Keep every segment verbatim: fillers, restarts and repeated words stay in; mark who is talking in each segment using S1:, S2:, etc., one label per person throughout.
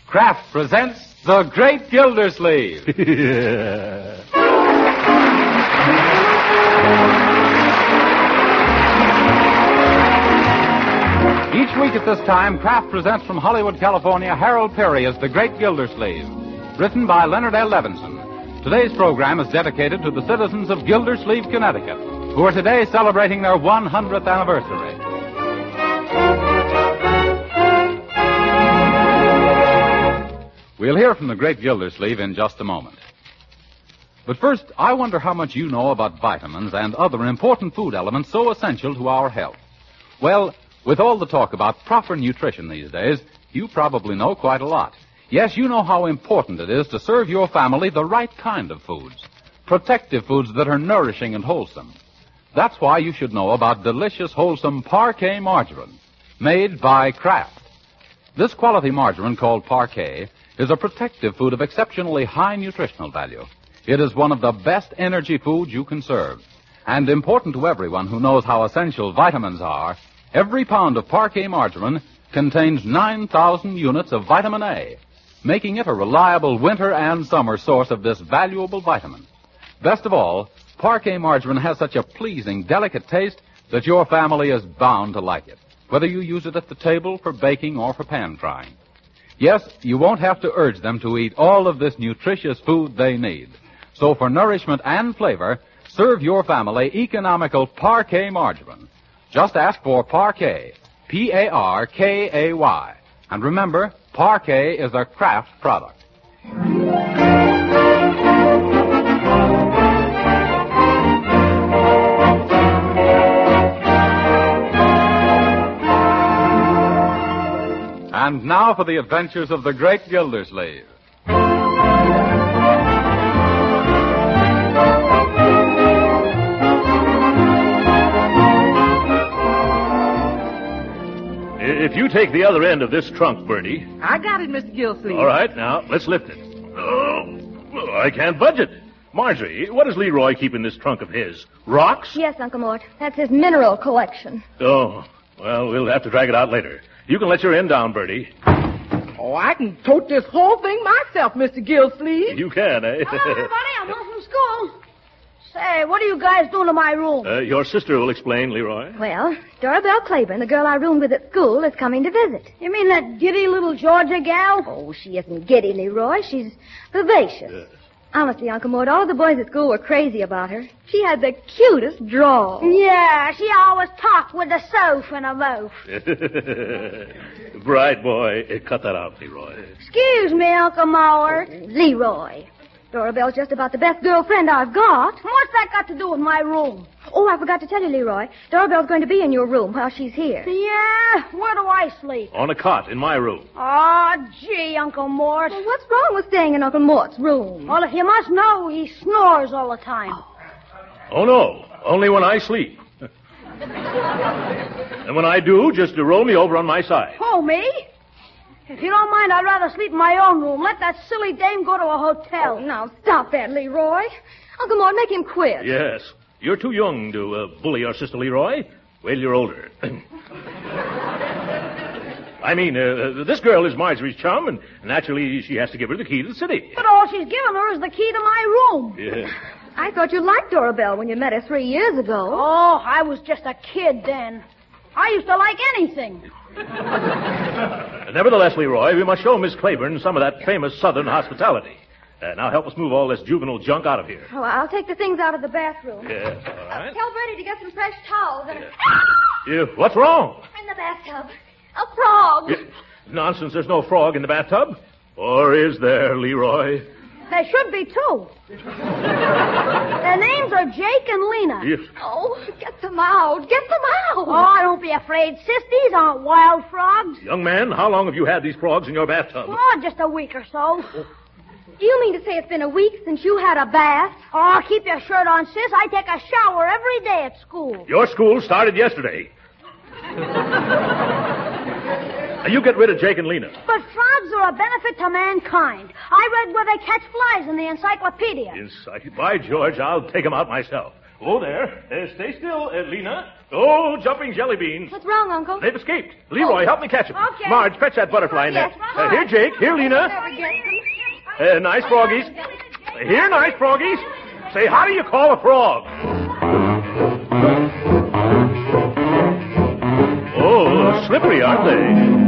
S1: Kraft presents The Great Gildersleeve. Each week at this time, Kraft presents from Hollywood, California, Harold Perry as The Great Gildersleeve, written by Leonard L. Levinson. Today's program is dedicated to the citizens of Gildersleeve, Connecticut, who are today celebrating their one hundredth anniversary. We'll hear from the Great Gildersleeve in just a moment. But first, I wonder how much you know about vitamins and other important food elements so essential to our health. Well, with all the talk about proper nutrition these days, you probably know quite a lot. Yes, you know how important it is to serve your family the right kind of foods, protective foods that are nourishing and wholesome. That's why you should know about delicious, wholesome Parquet margarine, made by Kraft. This quality margarine, called Parquet, is a protective food of exceptionally high nutritional value. It is one of the best energy foods you can serve. And important to everyone who knows how essential vitamins are, every pound of Parquet margarine contains nine thousand units of vitamin A, making it a reliable winter and summer source of this valuable vitamin. Best of all, Parquet margarine has such a pleasing, delicate taste that your family is bound to like it, whether you use it at the table, for baking, or for pan frying. Yes, you won't have to urge them to eat all of this nutritious food they need. So for nourishment and flavor, serve your family economical Parquet margarine. Just ask for Parquet, P A R K A Y. And remember, Parquet is a Kraft product. And now for the adventures of the Great Gildersleeve.
S2: If you take the other end of this trunk, Bertie.
S3: I got it, Mister Gildersleeve.
S2: All right, now, let's lift it. Oh, I can't budge it. Marjorie, what does Leroy keep in this trunk of his? Rocks?
S4: Yes, Uncle Mort. That's his mineral collection.
S2: Oh, well, we'll have to drag it out later. You can let your end down, Bertie.
S3: Oh, I can tote this whole thing myself, Mister Gildersleeve.
S2: You can, eh?
S5: Hello, everybody. I'm home from school. Say, what are you guys doing to my room?
S2: Uh, your sister will explain, Leroy.
S4: Well, Dorabelle Claiborne, the girl I roomed with at school, is coming to visit.
S5: You mean that giddy little Georgia gal?
S4: Oh, she isn't giddy, Leroy. She's vivacious.
S2: Yes.
S4: Honestly, Uncle Mort, all the boys at school were crazy about her. She had the cutest drawl.
S5: Yeah, she always talked with a soph in her mouth.
S2: Bright boy. Cut that out, Leroy.
S5: Excuse me, Uncle Mort.
S4: Leroy. Dorabelle's just about the best girlfriend I've got.
S5: What's that got to do with my room?
S4: Oh, I forgot to tell you, Leroy. Dorabelle's going to be in your room while she's here.
S5: Yeah? Where do I sleep?
S2: On a cot in my room.
S5: Oh, gee, Uncle Mort.
S4: Well, what's wrong with staying in Uncle Mort's room?
S5: Well, if you must know, he snores all the time.
S2: Oh, no. Only when I sleep. And when I do, just to roll me over on my side.
S5: Oh, me? If you don't mind, I'd rather sleep in my own room. Let that silly dame go to a hotel.
S4: Oh, now, stop that, Leroy. Uncle Mort, make him quit.
S2: Yes. You're too young to uh, bully your sister, Leroy. Wait till you're older. I mean, uh, this girl is Marjorie's chum, and naturally she has to give her the key to the city.
S5: But all she's given her is the key to my room.
S2: Yeah.
S4: I thought you liked Dorabelle when you met her three years ago.
S5: Oh, I was just a kid then. I used to like anything.
S2: Nevertheless, Leroy, we must show Miss Claiborne some of that famous Southern hospitality. Uh, now help us move all this juvenile junk out of here.
S4: Oh, I'll take the things out of the bathroom.
S2: Yes, all right.
S4: Tell Bertie to get some fresh towels. And...
S2: You, what's wrong?
S4: In the bathtub. A frog.
S2: You, nonsense, there's no frog in the bathtub. Or is there, Leroy?
S5: There should be two. Their names are Jake and Lena.
S2: Yes.
S4: Oh, get them out. Get them out.
S5: Oh, don't be afraid, sis. These aren't wild frogs.
S2: Young man, how long have you had these frogs in your bathtub?
S5: Oh, just a week or so.
S4: Do you mean to say it's been a week since you had a bath?
S5: Oh, keep your shirt on, sis. I take a shower every day at school.
S2: Your school started yesterday. Now, you get rid of Jake and Lena.
S5: But frogs are a benefit to mankind. I read where they catch flies in the encyclopedia.
S2: Inside. By George, I'll take them out myself. Oh, there. Uh, stay still, uh, Lena. Oh, jumping jelly beans.
S4: What's wrong, Uncle?
S2: They've escaped. Leroy, help me catch them.
S5: Okay.
S2: Marge, fetch that butterfly net.
S4: Yes,
S2: Uh, here, Jake. Here, Lena. Uh, nice froggies. Here, nice froggies. Say, how do you call a frog? Oh, slippery, aren't they?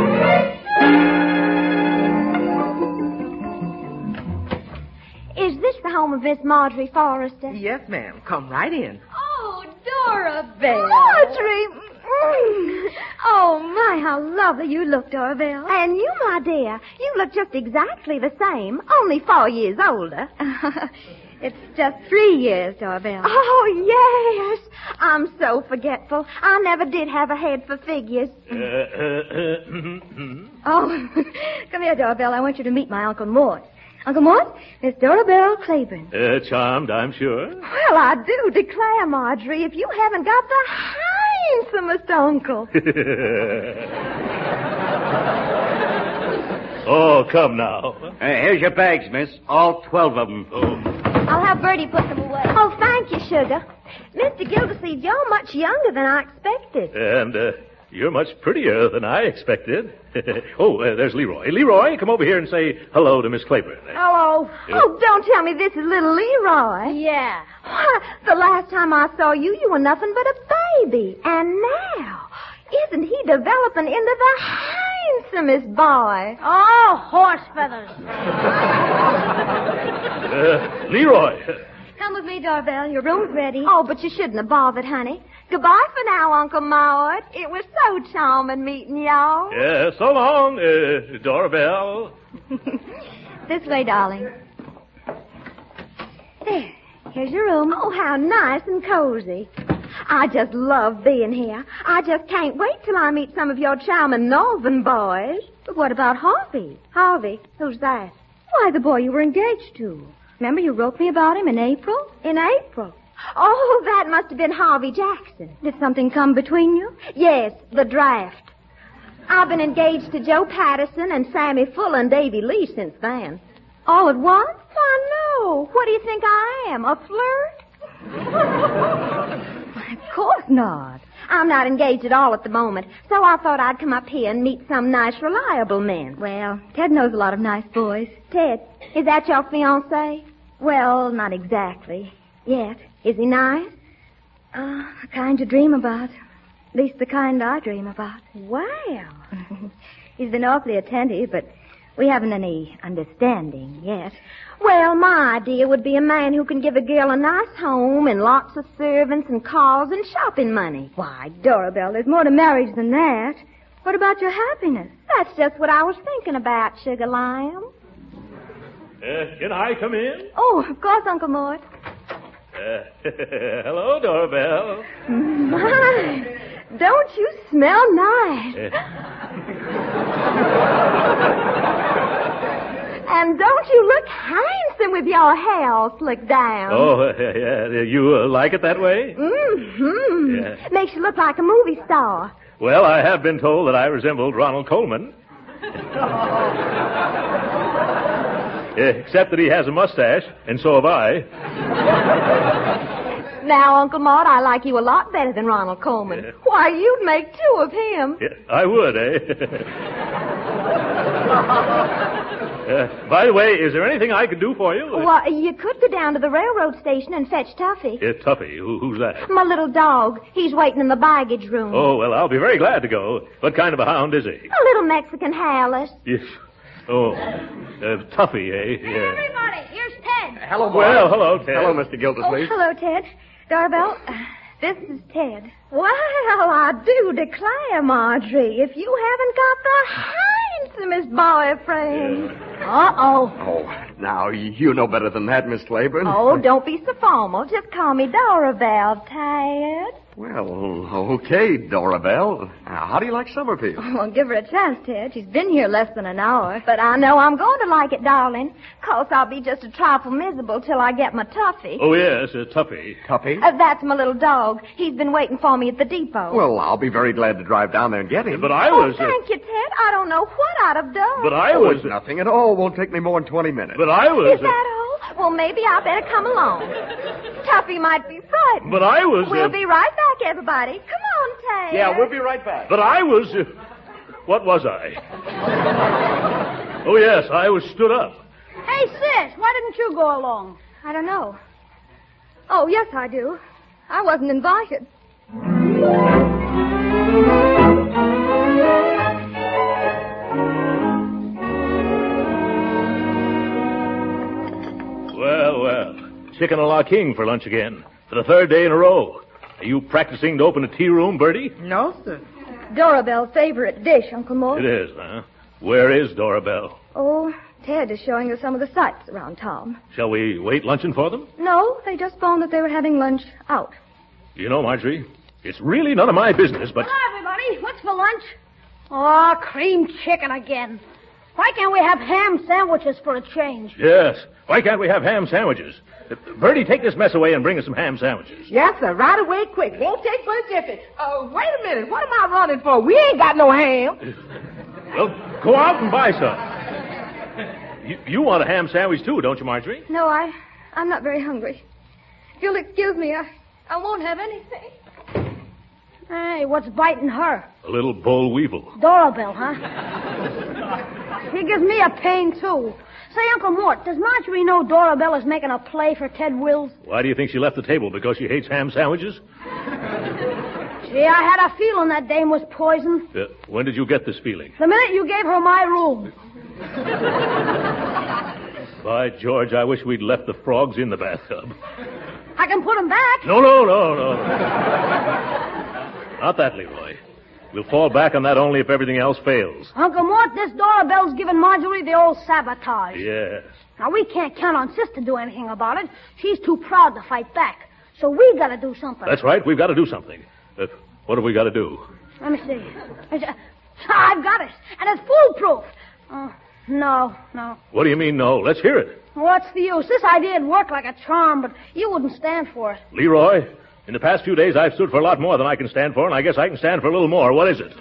S6: Is this the home of Miss Marjorie Forrester?
S3: Yes, ma'am. Come right in.
S4: Oh, Dorabelle.
S6: Marjorie! Mm.
S4: Oh, my, how lovely you look, Dorabelle.
S6: And you, my dear, you look just exactly the same, only four years older.
S4: It's just three years, Dorabelle.
S6: Oh, yes. I'm so forgetful. I never did have a head for figures.
S2: Uh, uh, uh,
S4: Oh, come here, Dorabelle. I want you to meet my Uncle Mort. Uncle Mort, Miss Dorabelle Claiborne.
S2: uh, charmed, I'm sure.
S6: Well, I do declare, Marjorie, if you haven't got the handsomest uncle.
S2: Oh, come now.
S7: Uh, here's your bags, miss. All twelve of them.
S2: Oh.
S4: I'll have Bertie put them away.
S6: Oh, thank you, sugar. Mister Gildersleeve, you're much younger than I expected.
S2: And uh, you're much prettier than I expected. Oh, uh, there's Leroy. Leroy, come over here and say hello to Miss Claiborne.
S6: Hello. Oh, don't tell me this is little Leroy.
S4: Yeah.
S6: Why, the last time I saw you, you were nothing but a baby. And now, isn't he developing into the handsomest boy?
S5: Oh, horse feathers.
S2: Uh, Leroy.
S4: Come with me, Dorabelle. Your room's ready.
S6: Oh, but you shouldn't have bothered, honey. Goodbye for now, Uncle Maude. It was so charming meeting y'all.
S2: Yeah, so long, uh, Dorabelle.
S4: This way, darling. There. Here's your room.
S6: Oh, how nice and cozy. I just love being here. I just can't wait till I meet some of your charming northern boys.
S4: But what about Harvey?
S6: Harvey, who's that?
S4: Why, the boy you were engaged to. Remember you wrote me about him in April?
S6: In April. Oh, that must have been Harvey Jackson.
S4: Did something come between you?
S6: Yes, the draft. I've been engaged to Joe Patterson and Sammy Fuller and Davy Lee since then.
S4: All at once?
S6: Why, no. What do you think I am, a flirt?
S4: Of course not.
S6: I'm not engaged at all at the moment, so I thought I'd come up here and meet some nice, reliable men.
S4: Well, Ted knows a lot of nice boys.
S6: Ted, is that your fiancé?
S4: Well, not exactly. Yet.
S6: Is he nice?
S4: Uh, the kind you dream about. At least the kind I dream about.
S6: Well.
S4: He's been awfully attentive, but we haven't any understanding yet.
S6: Well, my idea would be a man who can give a girl a nice home and lots of servants and cars and shopping money.
S4: Why, Dorabelle, there's more to marriage than that. What about your happiness?
S6: That's just what I was thinking about, Sugar Lamb.
S2: Uh, can I come in?
S4: Oh, of course, Uncle Mort.
S2: Uh, hello, Dorabelle.
S6: My, don't you smell nice?
S2: Uh,
S6: And don't you look handsome with your hair all slicked down?
S2: oh, uh, yeah, you uh, like it that way?
S6: Mm-hmm.
S2: Yeah.
S6: Makes you look like a movie star.
S2: Well, I have been told that I resembled Ronald Coleman. Except that he has a mustache, and so have I.
S6: Now, Uncle Maude, I like you a lot better than Ronald Coleman.
S2: Yeah.
S6: Why, you'd make two of him.
S2: Yeah, I would, eh? uh, by the way, is there anything I can do for you?
S6: Well, you could go down to the railroad station and fetch Tuffy.
S2: Uh, Tuffy, Who, who's that?
S6: My little dog. He's waiting in the baggage room.
S2: Oh, well, I'll be very glad to go. What kind of a hound is he?
S6: A little Mexican hairless.
S2: Yes. Oh, uh, Tuffy, eh?
S5: Hey,
S2: Yeah.
S5: everybody, here's Ted.
S7: Hello, boy.
S2: Well, hello, Ted.
S7: Hello, Mister
S4: Oh,
S7: Gildersleeve.
S4: hello, Ted. Dorabelle, uh, this is Ted.
S6: Well, I do declare, Marjorie, if you haven't got the handsomest boyfriend. Uh-oh.
S7: Oh, now, you know better than that, Miss Claiborne.
S6: Oh, don't be so formal. Just call me Dorabelle, Ted.
S7: Well, okay, Dorabelle. Now, how do you like Summerfield?
S4: Well, give her a chance, Ted. She's been here less than an hour.
S6: But I know I'm going to like it, darling. 'Cause I'll be just a trifle miserable till I get my Tuffy.
S2: Oh, yes, uh, Tuffy.
S7: Tuffy?
S6: Uh, that's my little dog. He's been waiting for me at the depot.
S7: Well, I'll be very glad to drive down there and get him.
S2: But I
S6: oh,
S2: was... uh,
S6: thank you, Ted. I don't know what I'd have done.
S2: but I
S7: Oh,
S2: was...
S7: it's nothing at all. Won't take me more than twenty minutes.
S2: But I was...
S6: Is that all? Well, maybe I better come along. Tuffy might be frightened.
S2: But I was...
S6: We'll
S2: uh,
S6: be right back, everybody. Come on, Tad.
S7: Yeah, we'll be right back.
S2: But I was... Uh, what was I? Oh, yes, I was stood up.
S5: Hey, sis, why didn't you go along?
S4: I don't know. Oh, yes, I do. I wasn't invited.
S2: Well, well. Chicken a la king for lunch again. For the third day in a row. Are you practicing to open a tea room, Bertie?
S3: No, sir.
S4: Dorabelle's favorite dish, Uncle Mort.
S2: It is, huh? Where is Dorabelle?
S4: Oh, Ted is showing us some of the sights around town.
S2: Shall we wait luncheon for them?
S4: No, they just phoned that they were having lunch out.
S2: You know, Marjorie, it's really none of my business, but...
S5: Hello, everybody. What's for lunch? Oh, cream chicken again. Why can't we have ham sandwiches for a change?
S2: Yes. Why can't we have ham sandwiches? Uh, Bertie, take this mess away and bring us some ham sandwiches.
S3: Yes, sir. Right away, quick. Won't take but a jiffy. Uh, wait a minute. What am I running for? We ain't got no ham.
S2: Well, go out and buy some. You, you want a ham sandwich, too, don't you, Marjorie?
S4: No, I, I'm not very hungry. If you'll excuse me, I, I won't have anything.
S5: Hey, what's biting her?
S2: A little boll weevil.
S5: Dorabelle, huh? He gives me a pain, too. Say, Uncle Mort, does Marjorie know Dorabelle is making a play for Ted Wills?
S2: Why do you think she left the table? Because she hates ham sandwiches?
S5: Gee, I had a feeling that dame was poisoned.
S2: Uh, when did you get this feeling?
S5: The minute you gave her my room.
S2: By George, I wish we'd left the frogs in the bathtub.
S5: I can put them back.
S2: No, no, no, no. Not that, Leroy. We'll fall back on that only if everything else fails.
S5: Uncle Mort, this Dorabelle's giving Marjorie the old sabotage.
S2: Yes.
S5: Now, we can't count on Sis to do anything about it. She's too proud to fight back. So we gotta do something.
S2: That's right. We've got to do something. Uh, what have we got to do?
S5: Let me see. I've got it. And it's foolproof. Oh, no, no.
S2: What do you mean, no? Let's hear it.
S5: What's the use? This idea'd work like a charm, but you wouldn't stand for it.
S2: Leroy, in the past few days, I've stood for a lot more than I can stand for, and I guess I can stand for a little more. What is it?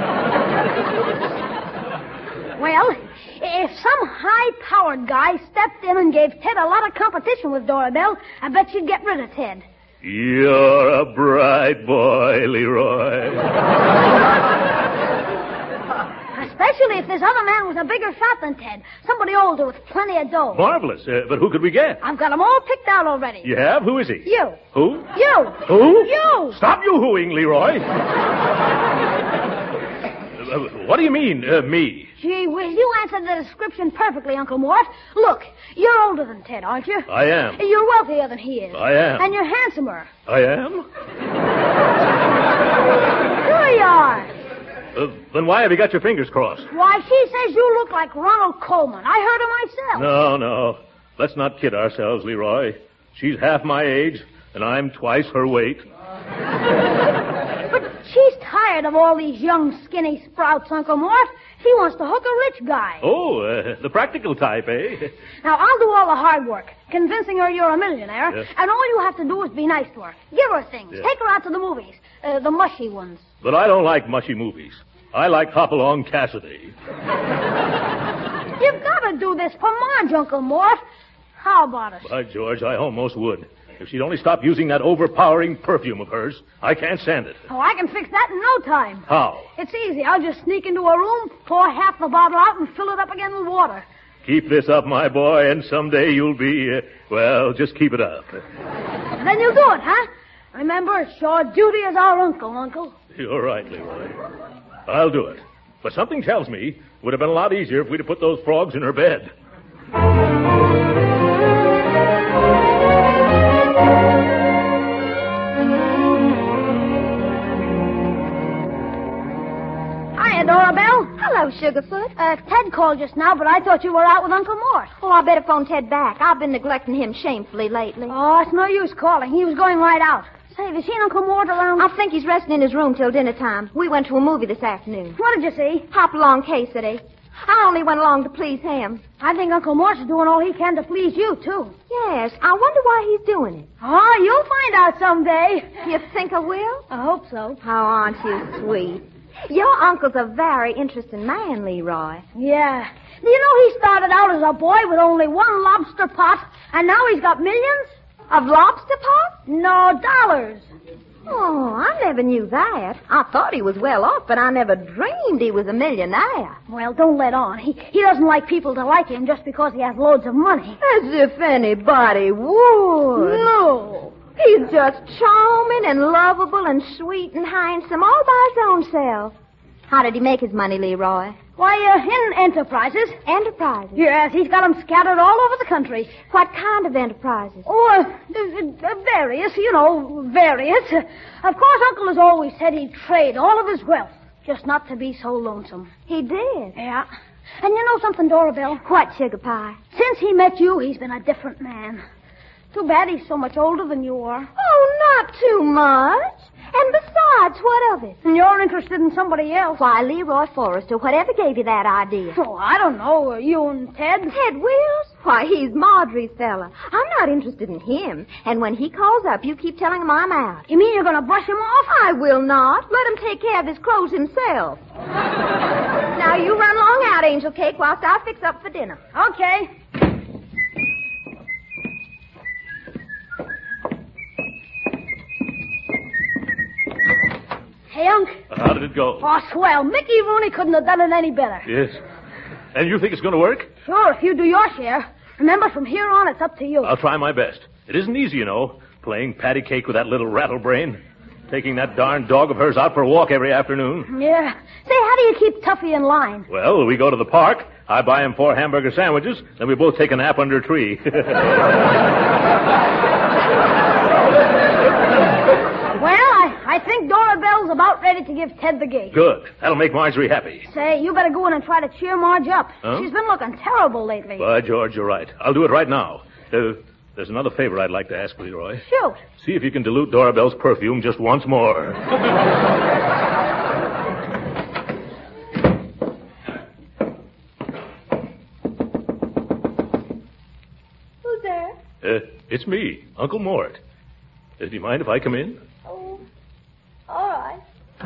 S5: Well, if some high-powered guy stepped in and gave Ted a lot of competition with Dorabelle, I bet you'd get rid of Ted.
S2: You're a bright boy, Leroy.
S5: Especially if this other man was a bigger shot than Ted. Somebody older with plenty of dough.
S2: Marvelous. Uh, but who could we get?
S5: I've got them all picked out already.
S2: You have? Who is he?
S5: You.
S2: Who?
S5: You.
S2: Who?
S5: You.
S2: Stop you hooing, Leroy. uh, what do you mean, uh, me?
S5: Gee whiz, you answered the description perfectly, Uncle Mort. Look, you're older than Ted, aren't you?
S2: I am.
S5: You're wealthier than he is.
S2: I am.
S5: And you're handsomer.
S2: I am?
S5: Sure you are.
S2: Uh, then why have you got your fingers crossed?
S5: Why, she says you look like Ronald Coleman. I heard her myself.
S2: No, no. Let's not kid ourselves, Leroy. She's half my age, and I'm twice her weight.
S5: But she's tired of all these young, skinny sprouts, Uncle Mort. She wants to hook a rich guy.
S2: Oh, uh, the practical type, eh?
S5: Now, I'll do all the hard work, convincing her you're a millionaire,
S2: Yes.
S5: and all you have to do is be nice to her. Give her things.
S2: Yes.
S5: Take her out to the movies, uh, the mushy ones.
S2: But I don't like mushy movies. I like Hopalong Cassidy.
S5: You've got to do this for Marge, Uncle Mort. How about it?
S2: By George, I almost would. If she'd only stop using that overpowering perfume of hers, I can't stand it.
S5: Oh, I can fix that in no time.
S2: How?
S5: It's easy. I'll just sneak into a room, pour half the bottle out, and fill it up again with water.
S2: Keep this up, my boy, and someday you'll be, uh, well, just keep it up.
S5: Then you'll do it, huh? Remember, it's your duty as our uncle, Uncle.
S2: You're right, Leroy. I'll do it. But something tells me it would have been a lot easier if we'd have put those frogs in her bed.
S5: Hiya, Dorabelle.
S6: Hello, Sugarfoot.
S5: Uh, Ted called just now, but I thought you were out with Uncle Mort.
S6: Oh, I better phone Ted back. I've been neglecting him shamefully lately.
S5: Oh, it's no use calling. He was going right out. Say, have you seen Uncle Mort around?
S6: I think he's resting in his room till dinner time. We went to a movie this afternoon.
S5: What did you see?
S6: Hopalong Cassidy. I only went along to please him.
S5: I think Uncle Mort's doing all he can to please you, too.
S6: Yes, I wonder why he's doing it.
S5: Oh, you'll find out someday.
S6: You think I will?
S5: I hope so.
S6: Oh, aren't you sweet? Your uncle's a very interesting man, Leroy.
S5: Yeah. Do you know he started out as a boy with only one lobster pot, and now he's got millions?
S6: Of lobster pots?
S5: No, dollars.
S6: Oh, I never knew that. I thought he was well off, but I never dreamed he was a millionaire.
S5: Well, don't let on. He he doesn't like people to like him just because he has loads of money.
S6: As if anybody would.
S5: No.
S6: He's just charming and lovable and sweet and handsome all by his own self. How did he make his money, Leroy?
S5: Why, uh, in enterprises.
S6: Enterprises?
S5: Yes, he's got them scattered all over the country.
S6: What kind of enterprises?
S5: Oh, uh, uh, various, you know, various. Uh, of course, Uncle has always said he'd trade all of his wealth, just not to be so lonesome.
S6: He did?
S5: Yeah. And you know something, Dorabelle?
S6: What, Sugar Pie?
S5: Since he met you, he's been a different man. Too bad he's so much older than you are.
S6: Oh, not too much. And besides, what of it?
S5: And you're interested in somebody else.
S6: Why, Leroy Forrester, whatever gave you that idea?
S5: Oh, I don't know. Uh, you and Ted?
S6: Ted Wills? Why, he's Marjorie's fella. I'm not interested in him. And when he calls up, you keep telling him I'm out.
S5: You mean you're going to brush him off?
S6: I will not. Let him take care of his clothes himself. Now, you run along out, Angel Cake, whilst I fix up for dinner.
S5: Okay. Hey, Unc.
S2: How did it go?
S5: Oh, swell. Mickey Rooney couldn't have done it any better.
S2: Yes. And you think it's going to work?
S5: Sure, if you do your share. Remember, from here on, it's up to you.
S2: I'll try my best. It isn't easy, you know, playing patty cake with that little rattlebrain. Taking that darn dog of hers out for a walk every afternoon.
S5: Yeah. Say, how do you keep Tuffy in line?
S2: Well, we go to the park. I buy him four hamburger sandwiches, then we both take a nap under a tree.
S5: Well, I, I think Dorabelle's about ready to give Ted the gig.
S2: Good. That'll make Marjorie happy.
S5: Say, you better go in and try to cheer Marge up.
S2: Huh?
S5: She's been looking terrible lately.
S2: By George, you're right. I'll do it right now. Uh, there's another favor I'd like to ask, Leroy.
S5: Shoot.
S2: See if you can dilute Dorabelle's perfume just once more.
S6: Who's there?
S2: Uh, it's me, Uncle Mort. Uh, do you mind if I come in?
S6: Oh, all right.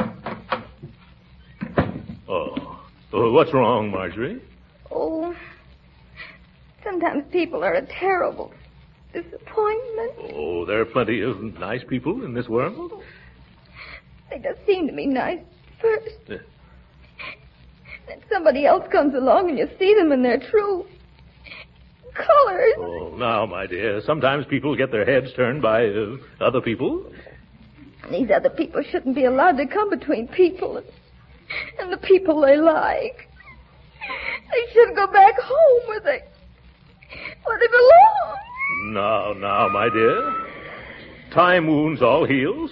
S2: Oh. oh. What's wrong, Marjorie?
S4: Oh, sometimes people are a terrible disappointment.
S2: Oh, there are plenty of nice people in this world.
S4: They just seem to be nice first.
S2: Uh,
S4: Then somebody else comes along and you see them in their true colors.
S2: oh, now, my dear, sometimes people get their heads turned by uh, other people.
S4: These other people shouldn't be allowed to come between people and, and the people they like. They should go back home where they where they belong.
S2: Now, now, my dear. Time wounds all heals.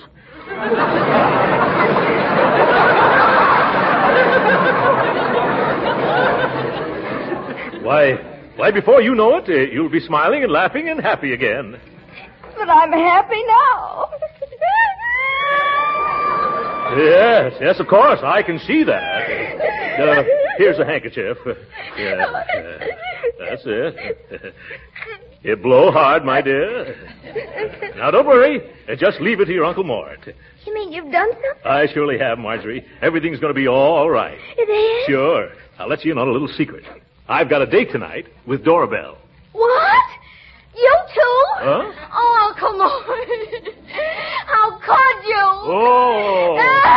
S2: Why, why, before you know it, uh, you'll be smiling and laughing and happy again.
S4: But I'm happy now.
S2: Yes, yes, of course, I can see that. Uh, here's a handkerchief. Uh, yeah, uh, that's it. It blow hard, my dear. Now, don't worry. Uh, just leave it to your Uncle Mort.
S4: You mean you've done something?
S2: I surely have, Marjorie. Everything's going to be all right.
S4: It is?
S2: Sure. I'll let you in on a little secret. I've got a date tonight with Dorabelle.
S4: What? You too?
S2: Huh?
S4: Oh, come on. How could you?
S2: Oh.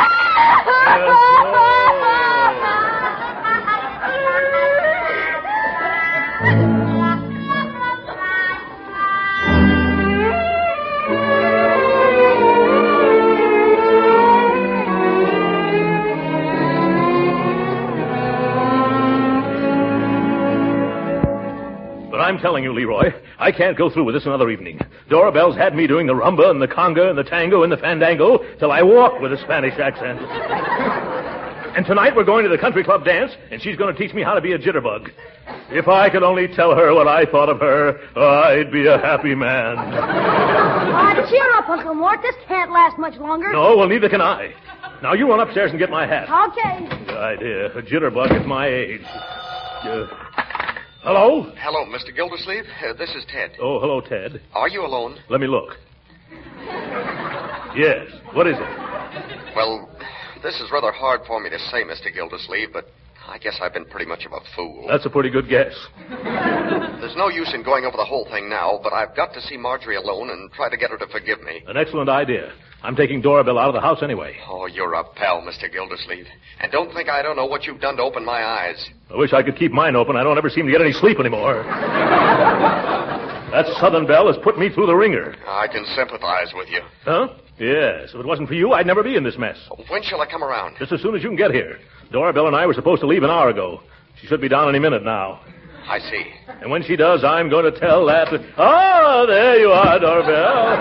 S2: I'm telling you, Leroy, I can't go through with this another evening. Dorabelle's had me doing the rumba and the conga and the tango and the fandango till I walk with a Spanish accent. And tonight we're going to the country club dance, and she's going to teach me how to be a jitterbug. If I could only tell her what I thought of her, I'd be a happy man.
S5: Uh, cheer up, Uncle Mort. This can't last much longer.
S2: No, well, neither can I. Now, you run upstairs and get my hat.
S5: Okay.
S2: Good idea. A jitterbug at my age. Uh, hello?
S8: Hello, Mister Gildersleeve. Uh, this is Ted.
S2: Oh, hello, Ted.
S8: Are you alone?
S2: Let me look. Yes. What is it?
S8: Well, this is rather hard for me to say, Mister Gildersleeve, but I guess I've been pretty much of a fool.
S2: That's a pretty good guess.
S8: There's no use in going over the whole thing now, but I've got to see Marjorie alone and try to get her to forgive me.
S2: An excellent idea. I'm taking Dora Belle out of the house anyway.
S8: Oh, you're a pal, Mister Gildersleeve. And don't think I don't know what you've done to open my eyes.
S2: I wish I could keep mine open. I don't ever seem to get any sleep anymore. That Southern Belle has put me through the ringer.
S8: I can sympathize with you.
S2: Huh? Yes. If it wasn't for you, I'd never be in this mess.
S8: When shall I come around?
S2: Just as soon as you can get here. Dora Belle and I were supposed to leave an hour ago. She should be down any minute now.
S8: I see.
S2: And when she does, I'm going to tell that... Ah, there you are, Dora Belle.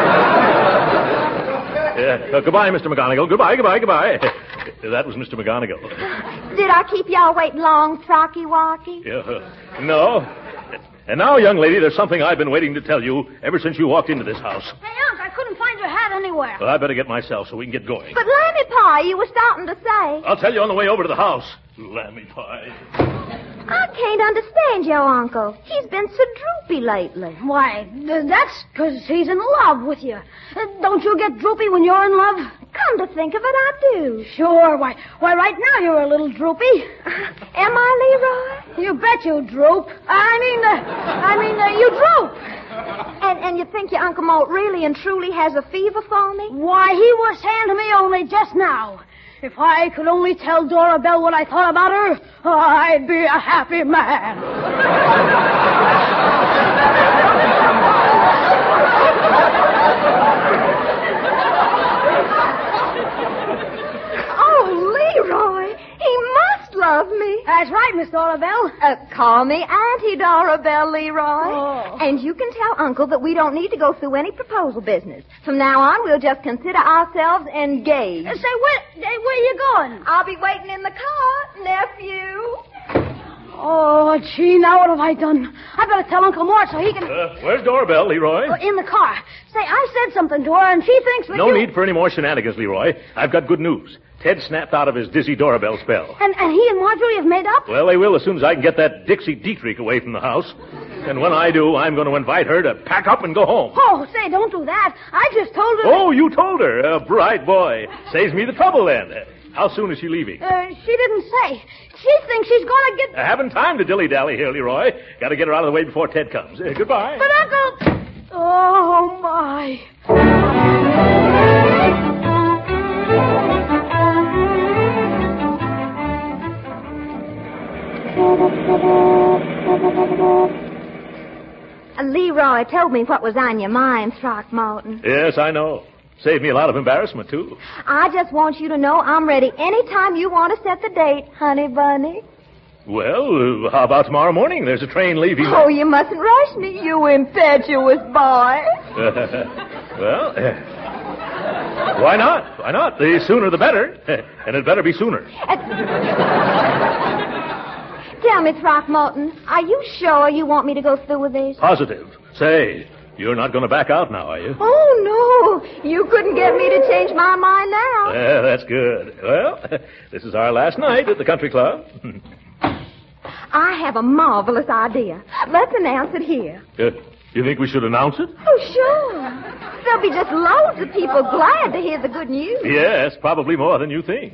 S2: Yeah. Uh, goodbye, Mister McGonagall. Goodbye, goodbye, goodbye. That was Mister McGonagall.
S6: Did I keep y'all waiting long, Frocky Walkie?
S2: Yeah, uh, no. And now, young lady, there's something I've been waiting to tell you ever since you walked into this house.
S5: Hey, Unc, I couldn't find your hat anywhere.
S2: Well, I better get myself so we can get going.
S6: But Lammy Pie, you were starting to say.
S2: I'll tell you on the way over to the house. Lammy Pie.
S6: I can't understand your uncle. He's been so droopy lately.
S5: Why, th- that's because he's in love with you. Uh, don't you get droopy when you're in love?
S6: Come to think of it, I do.
S5: Sure. Why, why, right now you're a little droopy.
S6: Am I, Leroy?
S5: You bet you droop. I mean, uh, I mean, uh, you droop.
S6: And and you think your Uncle Mort really and truly has a fever for me?
S5: Why, he was saying to me only just now, if I could only tell Dora Belle what I thought about her, I'd be a happy man.
S6: Oh, Leroy, he must love me.
S5: That's right, Miss Dora Belle.
S6: Uh, call me Auntie Dora Belle, Leroy.
S5: Oh.
S6: And you can tell Uncle that we don't need to go through any proposal business. From now on, we'll just consider ourselves engaged.
S5: Uh, say, where, uh, where you going?
S6: I'll be waiting in the car, nephew.
S5: Oh, gee, now what have I done? I better tell Uncle Mort so he can...
S2: Uh, where's Dora Belle, Leroy?
S5: Oh, in the car. Say, I said something to her, and she thinks that
S2: No
S5: you...
S2: need for any more shenanigans, Leroy. I've got good news. Ted snapped out of his dizzy Dora Belle spell.
S5: And, and he and Marjorie have made up?
S2: Well, they will as soon as I can get that Dixie Dietrich away from the house. And when I do, I'm going to invite her to pack up and go home.
S5: Oh, say, don't do that. I just told her...
S2: Oh, you told her. A bright boy. Saves me the trouble, then. How soon is she leaving?
S5: Uh, she didn't say. She thinks she's going to get...
S2: I haven't time to dilly-dally here, Leroy. Got to get her out of the way before Ted comes. Uh, goodbye.
S5: But, Uncle... Oh, my...
S6: Uh, Leroy told me what was on your mind, Throckmorton.
S2: Yes, I know. Saved me a lot of embarrassment, too.
S6: I just want you to know I'm ready anytime you want to set the date, honey bunny.
S2: Well, uh, how about tomorrow morning? There's a train leaving.
S6: Oh, you mustn't rush me, you impetuous boy.
S2: Well, uh, why not? Why not? The sooner the better. And it better be sooner.
S6: Uh, tell me, Throckmorton, are you sure you want me to go through with this?
S2: Positive. Say, you're not going to back out now, are you?
S6: Oh, no. You couldn't get me to change my mind now.
S2: Yeah, that's good. Well, this is our last night at the country club.
S6: I have a marvelous idea. Let's announce it here.
S2: Uh, you think we should announce it?
S6: Oh, sure. There'll be just loads of people glad to hear the good news.
S2: Yes, probably more than you think.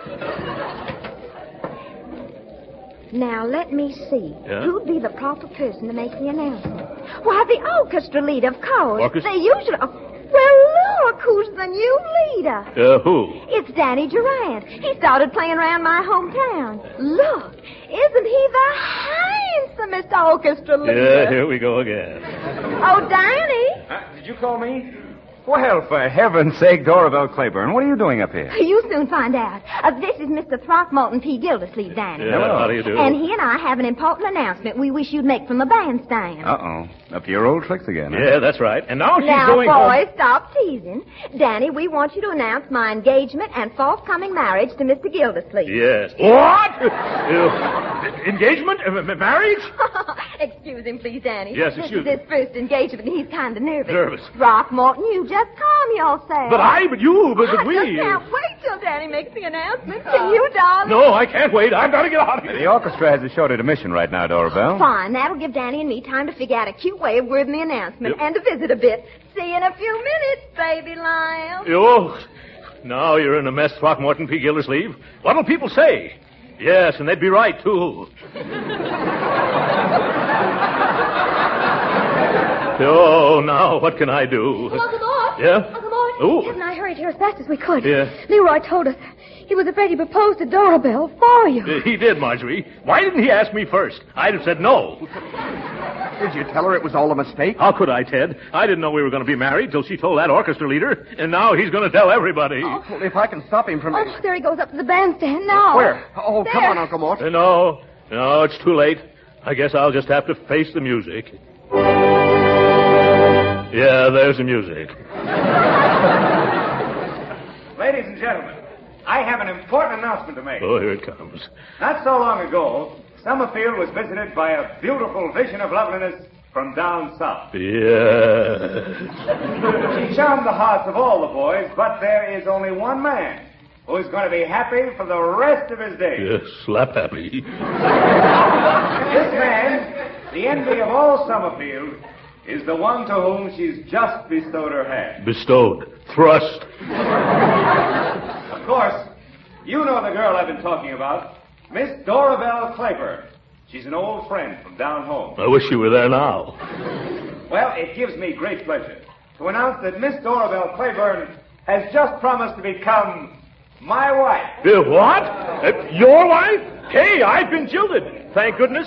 S6: Now, let me see.
S2: Yeah?
S6: Who'd be the proper person to make the announcement? Why, the orchestra leader, of course.
S2: Orchestra?
S6: They usually... Oh, well, look, who's the new leader?
S2: Uh, who?
S6: It's Danny Durant. He started playing around my hometown. Look, isn't he the handsomest orchestra leader?
S2: Yeah, here we go again.
S6: Oh, Danny.
S9: Uh, did you call me? Well, for heaven's sake, Dora Belle Claiborne, what are you doing up here?
S6: You'll soon find out. Uh, this is Mister Throckmorton P. Gildersleeve, Danny.
S2: Yeah,
S9: Hello.
S2: how do you do?
S6: And he and I have an important announcement we wish you'd make from the bandstand.
S9: Uh-oh. Up to your old tricks again, huh?
S2: Yeah, that's right. And now she's
S6: Now,
S2: going
S6: boys, stop teasing. Danny, we want you to announce my engagement and forthcoming marriage to Mister Gildersleeve.
S2: Yes. What? Uh, engagement? Uh, marriage?
S6: Excuse him, please, Danny.
S2: Yes, excuse
S6: This is his first engagement, and he's kind of nervous.
S2: Nervous.
S6: Throckmorton, you just calm yourself.
S2: But I, but you, but, but
S6: I
S2: we.
S6: just can't wait till Danny makes the announcement. Can you, darling?
S2: No, I can't wait. I've got to get out of here.
S9: The orchestra has a short intermission right now, Dora Belle.
S6: Fine. That'll give Danny and me time to figure out a cute way of wording the announcement
S2: Yep.
S6: and to visit a bit. See you in a few minutes, baby lion.
S2: Oh, Now you're in a mess, Throckmorton P. Gildersleeve. What'll people say? Yes, and they'd be right, too. Oh, now, what can I do?
S4: Uncle Mort.
S2: Yeah?
S4: Uncle Mort.
S2: Ooh.
S4: Ted and I hurried here as fast as we could.
S2: Yeah.
S4: Leroy told us he was afraid he proposed to Dora Belle for you.
S2: Uh, he did, Marjorie. Why didn't he ask me first? I'd have said no.
S7: Did you tell her it was all a mistake?
S2: How could I, Ted? I didn't know we were going to be married till she told that orchestra leader, and now he's going to tell everybody.
S7: Oh, well, if I can stop him from...
S4: Oh, there he goes up to the bandstand now.
S7: Where? Oh,
S4: There.
S7: come on, Uncle Mort.
S2: Uh, no, no, it's too late. I guess I'll just have to face the music. Yeah, there's the music.
S9: Ladies and gentlemen, I have an important announcement to make.
S2: Oh, here it comes.
S9: Not so long ago, Summerfield was visited by a beautiful vision of loveliness from down south.
S2: Yeah.
S9: She charmed the hearts of all the boys, but there is only one man who's going to be happy for the rest of his days.
S2: Yes, slap happy.
S9: This man, the envy of all Summerfield, is the one to whom she's just bestowed her hand.
S2: Bestowed. Thrust.
S9: Of course, you know the girl I've been talking about, Miss Dora Belle Claiborne. She's an old friend from down home.
S2: I wish you were there now.
S9: Well, it gives me great pleasure to announce that Miss Dora Belle Claiborne has just promised to become my wife.
S2: Uh, what? Uh, your wife? Hey, I've been jilted. Thank goodness.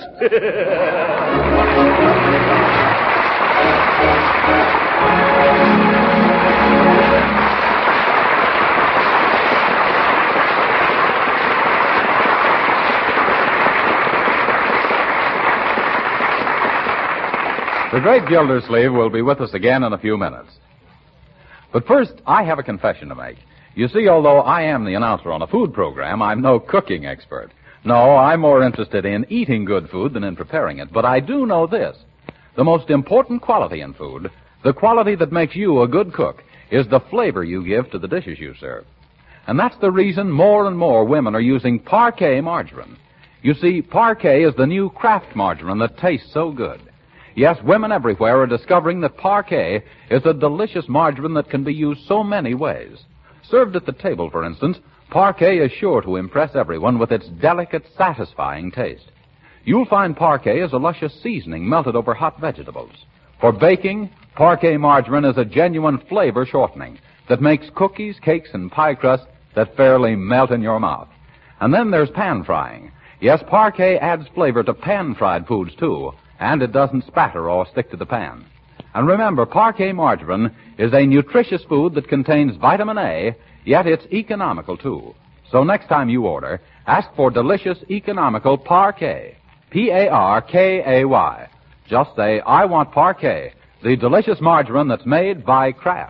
S1: The great Gildersleeve will be with us again in a few minutes. But first, I have a confession to make. You see, although I am the announcer on a food program, I'm no cooking expert. No, I'm more interested in eating good food than in preparing it. But I do know this. The most important quality in food, the quality that makes you a good cook, is the flavor you give to the dishes you serve. And that's the reason more and more women are using Parquet margarine. You see, Parquet is the new Kraft margarine that tastes so good. Yes, women everywhere are discovering that Parquet is a delicious margarine that can be used so many ways. Served at the table, for instance, Parquet is sure to impress everyone with its delicate, satisfying taste. You'll find Parquet is a luscious seasoning melted over hot vegetables. For baking, Parquet margarine is a genuine flavor shortening that makes cookies, cakes, and pie crusts that fairly melt in your mouth. And then there's pan frying. Yes, Parquet adds flavor to pan-fried foods, too, and it doesn't spatter or stick to the pan. And remember, Parquet margarine is a nutritious food that contains vitamin A, yet it's economical, too. So next time you order, ask for delicious, economical Parquet. P A R K A Y. Just say, I want Parquet, the delicious margarine that's made by Kraft.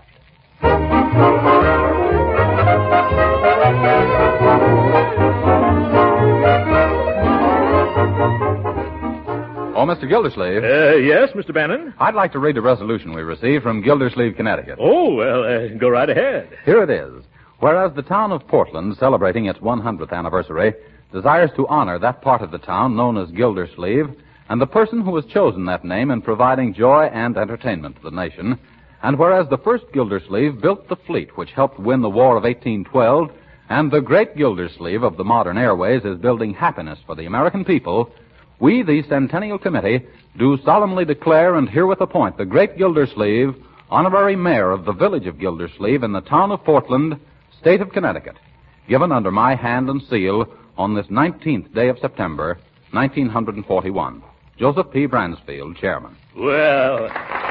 S1: Oh, Mister Gildersleeve.
S2: Uh, yes, Mister Bannon?
S1: I'd like to read a resolution we received from Gildersleeve, Connecticut.
S2: Oh, well, uh, go right ahead.
S1: Here it is. Whereas the town of Portland, celebrating its one hundredth anniversary, desires to honor that part of the town known as Gildersleeve, and the person who has chosen that name in providing joy and entertainment to the nation, and whereas the first Gildersleeve built the fleet which helped win the War of eighteen twelve, and the great Gildersleeve of the modern airways is building happiness for the American people, we, the Centennial Committee, do solemnly declare and herewith appoint the great Gildersleeve honorary mayor of the village of Gildersleeve in the town of Portland, state of Connecticut, given under my hand and seal on this nineteenth day of September, nineteen forty-one. Joseph P. Bransfield, chairman.
S2: Well...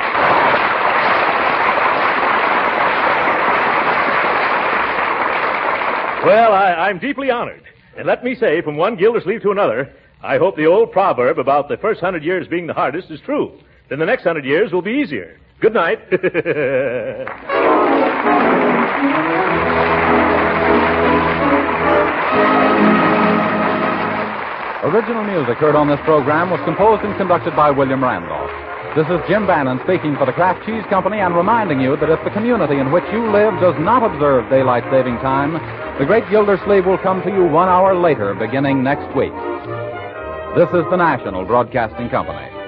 S2: Well, I, I'm deeply honored. And let me say, from one Gildersleeve to another, I hope the old proverb about the first hundred years being the hardest is true. Then the next hundred years will be easier. Good night.
S1: Original music heard on this program was composed and conducted by William Randolph. This is Jim Bannon speaking for the Kraft Cheese Company and reminding you that if the community in which you live does not observe daylight saving time, the great Gildersleeve will come to you one hour later beginning next week. This is the National Broadcasting Company.